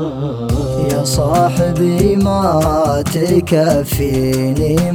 يا صاحبي ما تكفيني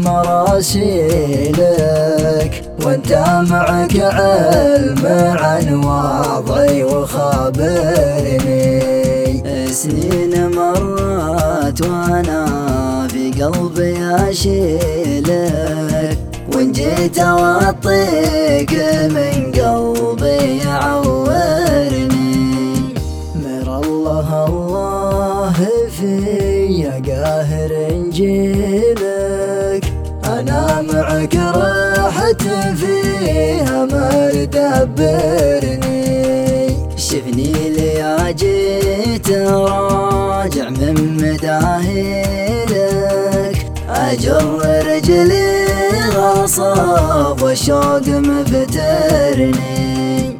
مراسيلك، وانت معك علم عن وضعي وخابرني. سنين مرات وانا في قلبي اشيلك، وان جيت اوطيك من قلبي يعورني. مر الله الله فيا قاهر انجيلك، انا معك رحت فيها ما تدبرني. شفني لي جيت راجع من مداهلك، اجر رجلي غصب والشوق مفترني.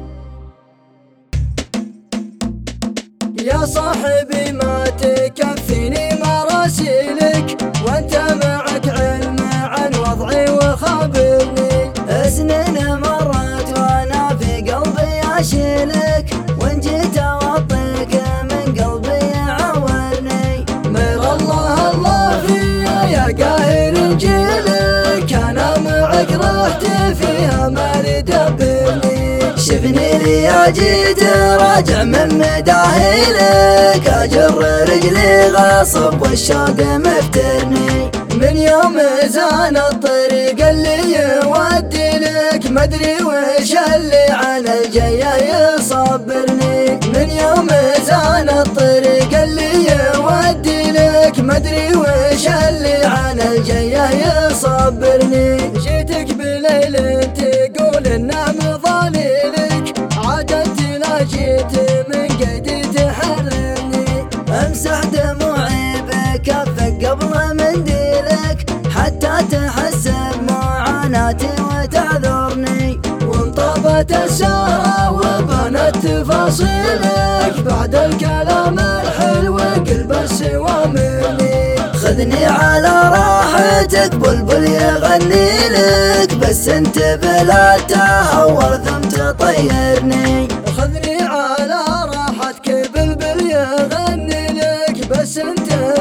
يا صاحبي ما تكفيني مراسيلك، وانت معك علم عن وضعي وخابرني. سنين مرت وانا في قلبي اشيلك، وان جيت اوطيك من قلبي يعورني. مر الله الله فيا يا قاهر انجيلك، انا معك رحت فيها ما تدبرني. شفني لي جيت راجع من مداهلك، اجر رجلي غصب والشوق مفترني. من يوم زان الطريق اللي يودي لك، مدري وش اللي على الجاي يصبرني. من يوم زان الطريق اللي يودي لك، مدري وش اللي على الجاي يصبرني. جيتك بليل تقول النعم ظليلك، عادت لا جيت من قيدي تحررني. امسح دموعي بكفك قبل منديلك، حتى تحسب معاناتي وتعذرني. وانطبت السهرة وبنت تفاصيلك، بعد الكلام الحلو قلب السوى مني. خذني على راحتك بلبل يغني لك، بس انت بلا تهور ثم تطيرني. خذني على راحتك بلبل يغني لك، بس انت